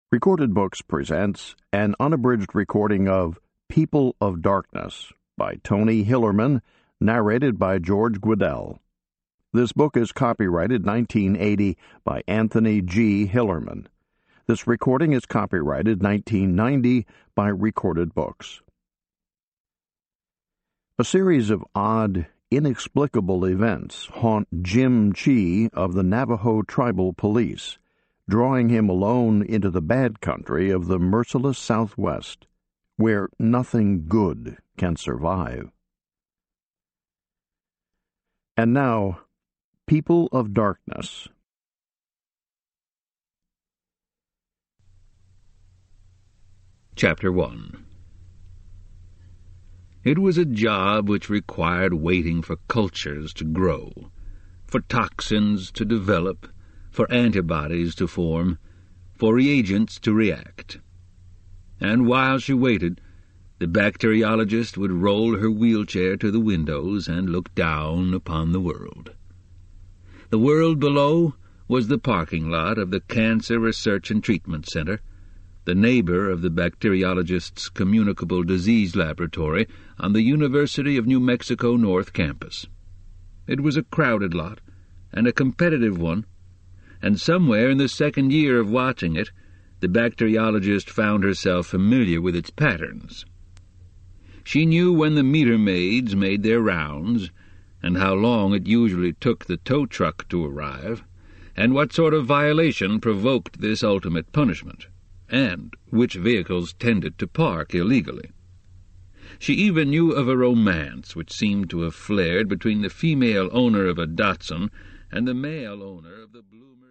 Recorded Books presents an unabridged recording of People of Darkness by Tony Hillerman, narrated by George Guidall. This book is copyrighted 1980 by Anthony G. Hillerman. This recording is copyrighted 1990 by Recorded Books. A series of odd, inexplicable events haunt Jim Chee of the Navajo Tribal Police, drawing him alone into the bad country of the merciless Southwest, where nothing good can survive. And now, People of Darkness. Chapter 1. It was a job which required waiting for cultures to grow, for toxins to develop, for antibodies to form, for reagents to react. And while she waited, the bacteriologist would roll her wheelchair to the windows and look down upon the world. The world below was the parking lot of the Cancer Research and Treatment Center, the neighbor of the bacteriologist's communicable disease laboratory on the University of New Mexico North campus. It was a crowded lot, and a competitive one, and somewhere in the second year of watching it, the bacteriologist found herself familiar with its patterns. She knew when the meter maids made their rounds, and how long it usually took the tow truck to arrive, and what sort of violation provoked this ultimate punishment, and which vehicles tended to park illegally. She even knew of a romance which seemed to have flared between the female owner of a Datsun and the male owner of the Bloomer